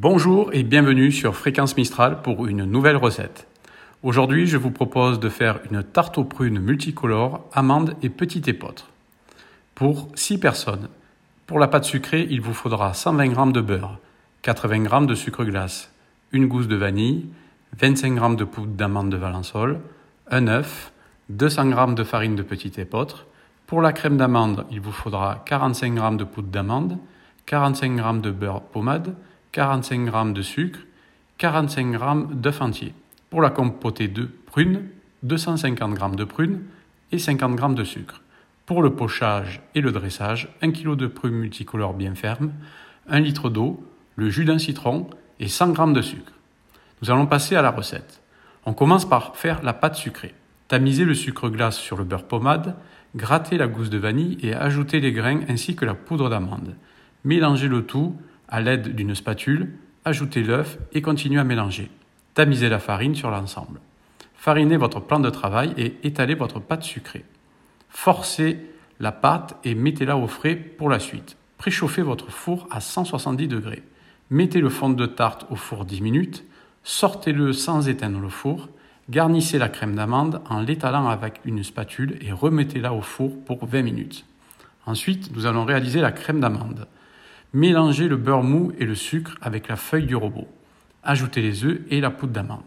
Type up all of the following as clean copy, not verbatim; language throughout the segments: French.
Bonjour et bienvenue sur Fréquence Mistral pour une nouvelle recette. Aujourd'hui, je vous propose de faire une tarte aux prunes multicolore, amandes et petit épeautre. Pour 6 personnes. Pour la pâte sucrée, il vous faudra 120 g de beurre, 80 g de sucre glace, une gousse de vanille, 25 g de poudre d'amande de Valençol, un œuf, 200 g de farine de petit épeautre. Pour la crème d'amande, il vous faudra 45 g de poudre d'amande, 45 g de beurre pommade, 45 g de sucre, 45 g d'œufs entiers. Pour la compotée de prunes, 250 g de prunes et 50 g de sucre. Pour le pochage et le dressage, 1 kg de prunes multicolores bien fermes, 1 litre d'eau, le jus d'un citron et 100 g de sucre. Nous allons passer à la recette. On commence par faire la pâte sucrée. Tamisez le sucre glace sur le beurre pommade, grattez la gousse de vanille et ajoutez les grains ainsi que la poudre d'amande. Mélangez le tout à l'aide d'une spatule, ajoutez l'œuf et continuez à mélanger. Tamisez la farine sur l'ensemble. Farinez votre plan de travail et étalez votre pâte sucrée. Forcez la pâte et mettez-la au frais pour la suite. Préchauffez votre four à 170 degrés. Mettez le fond de tarte au four 10 minutes. Sortez-le sans éteindre le four. Garnissez la crème d'amande en l'étalant avec une spatule et remettez-la au four pour 20 minutes. Ensuite, nous allons réaliser la crème d'amande. Mélangez le beurre mou et le sucre avec la feuille du robot. Ajoutez les œufs et la poudre d'amande.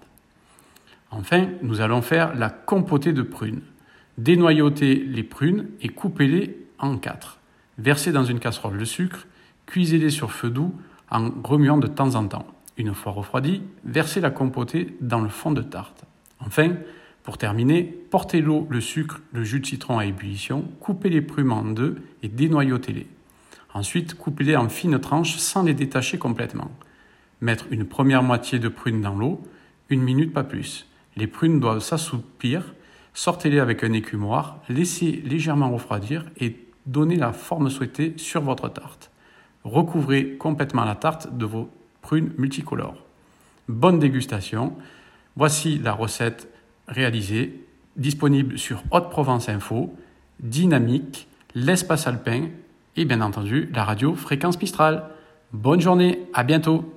Enfin, nous allons faire la compotée de prunes. Dénoyautez les prunes et coupez-les en 4. Versez dans une casserole le sucre, cuisez-les sur feu doux en remuant de temps en temps. Une fois refroidi, versez la compotée dans le fond de tarte. Enfin, pour terminer, portez l'eau, le sucre, le jus de citron à ébullition, coupez les prunes en deux et dénoyautez-les. Ensuite, coupez-les en fines tranches sans les détacher complètement. Mettre une première moitié de prunes dans l'eau, 1 minute pas plus. Les prunes doivent s'assoupir, sortez-les avec un écumoire, laissez légèrement refroidir et donnez la forme souhaitée sur votre tarte. Recouvrez complètement la tarte de vos prunes multicolores. Bonne dégustation. Voici la recette réalisée, disponible sur Haute-Provence Info, Dynamique, l'Espace Alpin et bien entendu la radio Fréquence Mistral. Bonne journée, à bientôt.